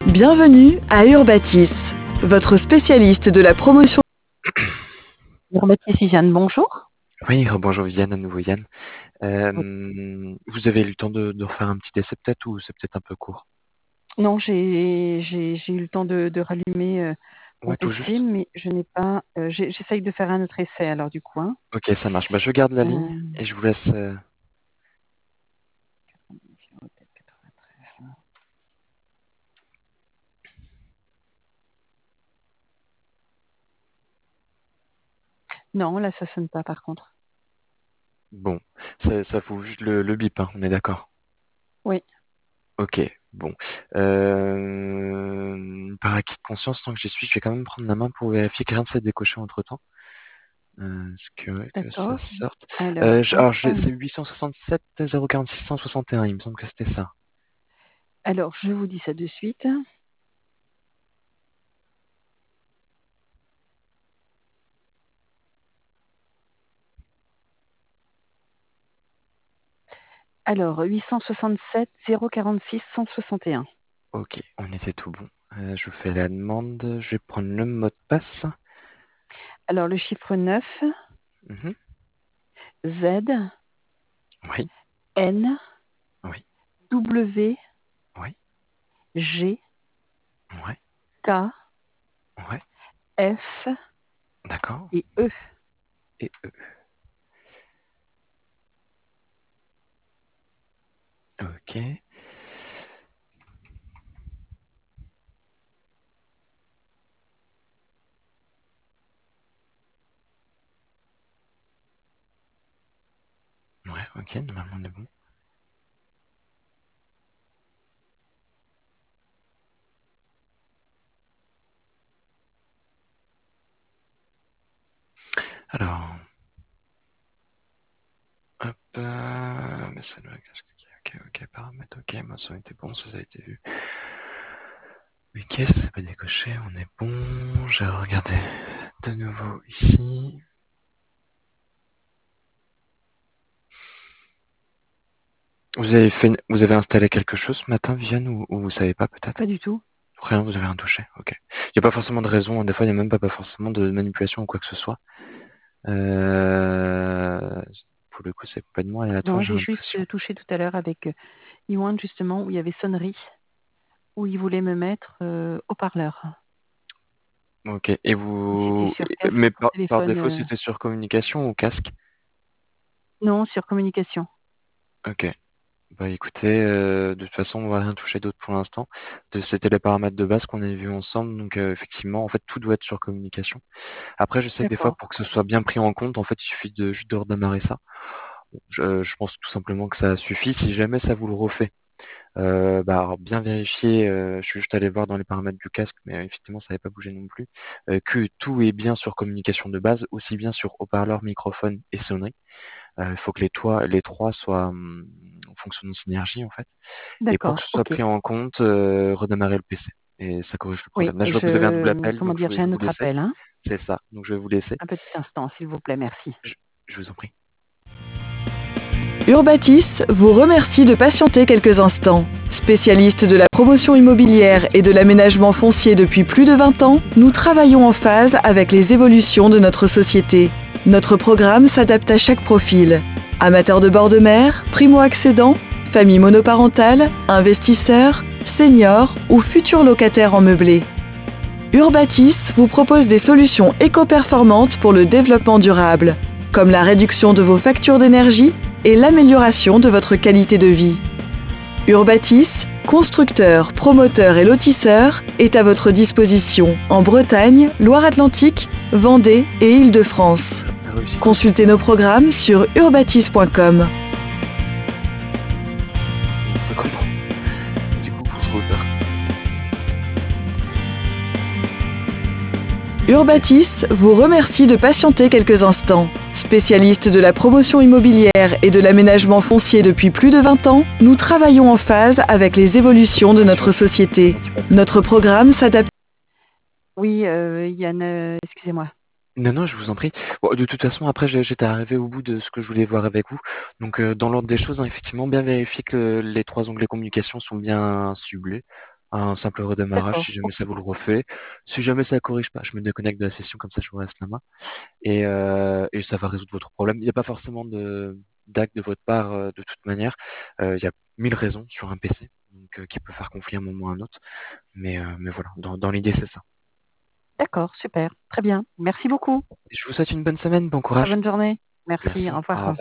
Bienvenue à Urbatis, votre spécialiste de la promotion. Urbatis Yann, bonjour. Oui, bonjour Yann, à nouveau Yann. Oui. Vous avez eu le temps de refaire un petit essai peut-être ou c'est peut-être un peu court? Non, j'ai eu le temps de rallumer mon Ouais, tout PC, juste. mais je n'ai pas. J'essaye de faire un autre essai alors du coup. Hein. Ok, ça marche. Bah, je garde la ligne Euh, et je vous laisse. 93. Non, là ça sonne pas par contre. Bon, ça fout juste le bip, hein, on est d'accord. Oui, Ok, bon. Par acquis de conscience, tant que j'y suis, je vais quand même prendre la main pour vérifier que rien ne s'est décoché entre-temps. Que ça d'accord. sorte. Alors, hop. C'est 867 046 161, il me semble que c'était ça. Alors, je vous dis ça de suite. Alors, 867 046 161. Ok, on était tout bon. Je vous fais la demande. Je vais prendre le mot de passe. Alors, le chiffre 9, Mhm. Z, Oui, N, oui, W, oui, G, ouais, K, ouais. F D'accord. et E. Et ok. Ouais, ok, normalement on est bon. Alors, hop, mais ça doit... ok, paramètres, ok, moi ça a été bon, ça a été vu. Ok, ça s'est pas décoché, on est bon. J'ai regardé de nouveau ici. Vous avez installé quelque chose ce matin, Viviane, ou vous savez pas peut-être? Pas du tout. Rien, vous avez rien touché, ok. Il n'y a pas forcément de raison, hein. Des fois il n'y a même pas forcément de manipulation ou quoi que ce soit. Euh, pour le coup, c'est complètement aléatoire, Non, j'ai j'ai juste l'impression. touché tout à l'heure avec Iwan, justement, où il y avait sonnerie, où il voulait me mettre haut-parleur. Ok. Et c'était sur casque Mais pour par téléphone. défaut, c'était sur communication ou casque? Non, sur communication. Ok. Bah écoutez, de toute façon, on va rien toucher d'autre pour l'instant. C'était les paramètres de base qu'on avait vus ensemble, donc effectivement, en fait, tout doit être sur communication. Après, je sais que des fois, D'accord. pour que ce soit bien pris en compte, en fait, il suffit de juste de redémarrer ça. Bon, je pense tout simplement que ça suffit. Si jamais ça vous le refait, bah, alors, bien vérifier, je suis juste allé voir dans les paramètres du casque, mais effectivement, ça n'avait pas bougé non plus, que tout est bien sur communication de base, aussi bien sur haut-parleur, microphone et sonnerie. Il faut que les trois soient fonctionnent en synergie en fait. Et pour que D'accord, ce soit ok. pris en compte, redémarrer le PC. Et ça corrige le Oui, problème. Là, je vois que vous avez un double appel, comment donc dire, j'ai je vais un vous autre laisser. appel, hein. C'est ça, donc je vais vous laisser. Un petit instant, s'il vous plaît, merci. Je, je vous en prie. Urbatis vous remercie de patienter quelques instants. Spécialiste de la promotion immobilière et de l'aménagement foncier depuis plus de 20 ans, nous travaillons en phase avec les évolutions de notre société. Notre programme s'adapte à chaque profil. Amateurs de bord de mer, primo-accédants, famille monoparentale, investisseurs, seniors ou futurs locataires en meublé. Urbatis vous propose des solutions éco-performantes pour le développement durable, comme la réduction de vos factures d'énergie et l'amélioration de votre qualité de vie. Urbatis, constructeur, promoteur et lotisseur, est à votre disposition en Bretagne, Loire-Atlantique, Vendée et Île-de-France. Consultez nos programmes sur urbatis.com. On fait comment? Du coup, vous serez auteur. Urbatis vous remercie de patienter quelques instants. Spécialiste de la promotion immobilière et de l'aménagement foncier depuis plus de 20 ans, nous travaillons en phase avec les évolutions de notre société. Notre programme s'adapte. Oui, Yann, excusez-moi. Non, non, je vous en prie. Bon, de toute façon, après, j'étais arrivé au bout de ce que je voulais voir avec vous. Donc, dans l'ordre des choses, hein, effectivement, bien vérifier que les trois onglets communication sont bien ciblés. un simple redémarrage D'accord, si jamais ok. ça vous le refait. Si jamais ça corrige pas, je me déconnecte de la session, comme ça je vous reste la main. Et ça va résoudre votre problème. Il n'y a pas forcément de d'acte de votre part de toute manière. Il y a 1000 raisons sur un PC, donc qui peut faire conflit à un moment ou à un autre. Mais voilà, dans l'idée c'est ça. D'accord, super. Très bien. Merci beaucoup. Je vous souhaite une bonne semaine, bon Très courage. bonne journée. Merci, Merci. au Au revoir. revoir.